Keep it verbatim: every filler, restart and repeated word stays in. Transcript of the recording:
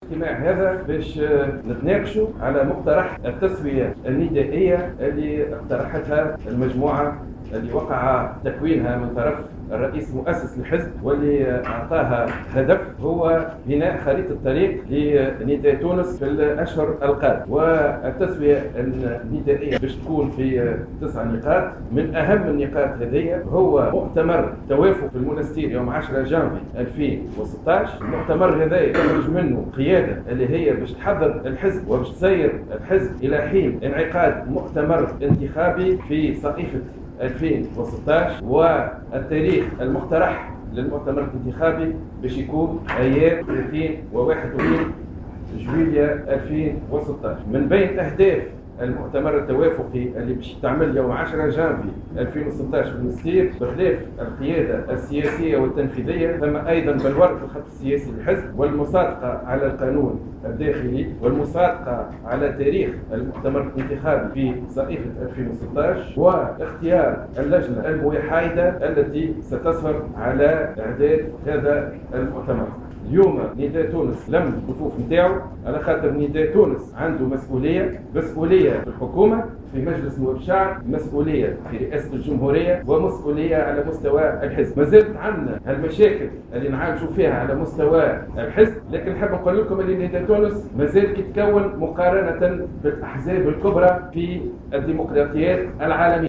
الاجتماع هذا باش نتناقشوا على مقترح التسوية الندائية اللي اقترحتها المجموعة اللي وقع تكوينها من طرف الرئيس مؤسس الحزب، واللي أعطاها هدف هو بناء خريطة طريق لنداء تونس في الأشهر القادمة. والتسوية الندائية باش تكون في تسع نقاط. من أهم النقاط هذه هو مؤتمر توافق في المنستير يوم عشرة جانفي ألفين وستة عشر. المؤتمر هذا يخرج منه قيادة اللي هي باش تحضر الحزب وباش تسير الحزب إلى حين انعقاد مؤتمر انتخابي في صيفة ألفين وستة عشر، والتاريخ المقترح للمؤتمر الانتخابي باش يكون ايام ثلاثين وواحد وعشرين جويلية ألفين وستة عشر. من بين اهداف المؤتمر التوافقي اللي باش يتعمل يوم عشرة جانفي ألفين وستة عشر في المنستير، بخلاف القيادة السياسية والتنفيذية ثم أيضا بلورة الخط السياسي للحزب، والمصادقة على القانون الداخلي، والمصادقة على تاريخ المؤتمر الانتخابي في صيفة ألفين وستة عشر، واختيار اللجنة المحايدة التي ستصر على إعداد هذا المؤتمر. اليوم نداء تونس لم الصفوف نتاعو على خاطر نداء تونس عنده مسؤوليه مسؤوليه في الحكومه، في مجلس نواب الشعب، مسؤوليه في رئاسه الجمهوريه، ومسؤوليه على مستوى الحزب. ما زالت عندنا هالمشاكل اللي نعالجوا فيها على مستوى الحزب، لكن نحب نقول لكم ان نداء تونس ما زال يتكون مقارنه بالاحزاب الكبرى في الديمقراطيات العالميه.